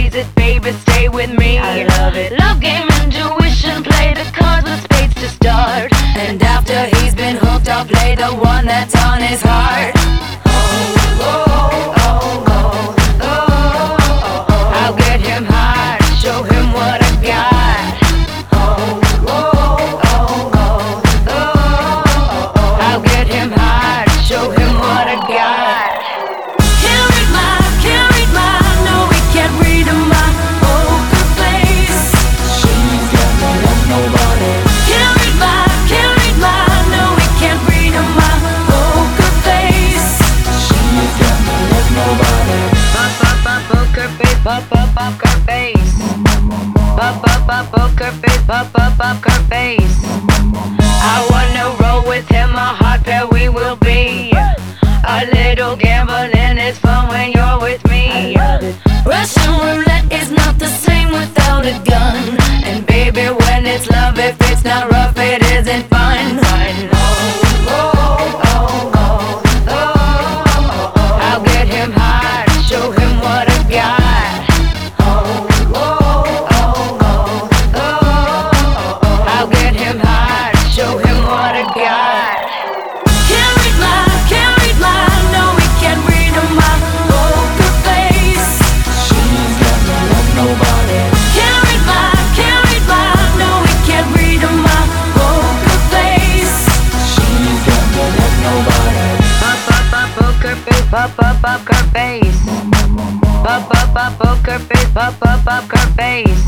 plays it, baby, stay with me. I love it. Love game, intuition, play the cards with spades to start. And after he's been hooked, I'll play the one that's on his heart. Oh, oh, oh, oh, oh, oh, oh. I'll get him high, show him what I got. Oh, oh, oh, oh, oh, oh, oh. I'll get him high, show him what I got. Poker face, poker face, poker face. I wanna roll with him, a hot pair we will be. A little gambling is fun when you're with me. Russian roulette is not the same without a gun. And baby, when it's love, if it's not rough, it isn't fun. Oh, oh, oh, oh, oh, oh, oh. I'll get him high, show him what I got. Poker face, poker face, poker face.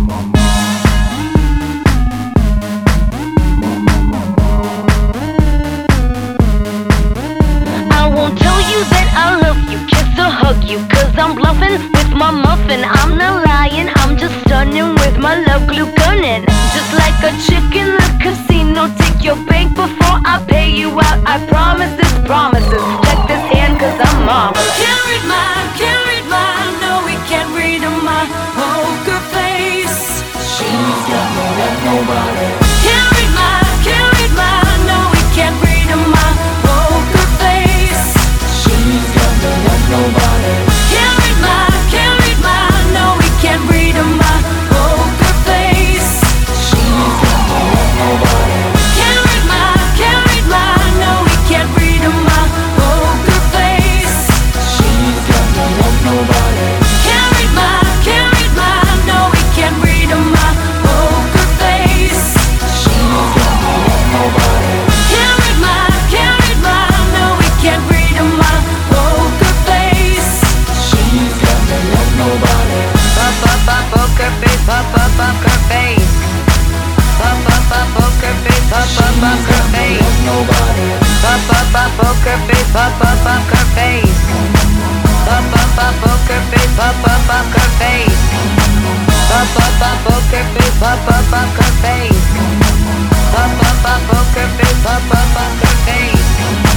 I won't tell you that I love you, kiss or hug you, 'cause I'm bluffing with my muffin. I'm not lying, I'm just stunning with my love glue gunning. Just like a chick in the casino, take your bank before I pay you out. I promise this promises. Check this hand, 'cause I'm marvelous. Can't read mine, no, we can't read my poker face. She's got no love, nobody. Can't read mine, no, we can't read my poker face. She's got no love, nobody. Can't read mine, no, we can't read my poker face. She's got no love, nobody. Can't read mine, no, we can't read my poker face. She's got no love, nobody. Can't read mine, no, we can't read my poker face. She's got no love, nobody. Can't read mine, no, we can't read my poker face. She's got no love, nobody. Poker face, poker face. Poker face, poker face. Nobody. Poker face, poker face. Poker face, poker face. Poker face, poker face. Poker face, poker face.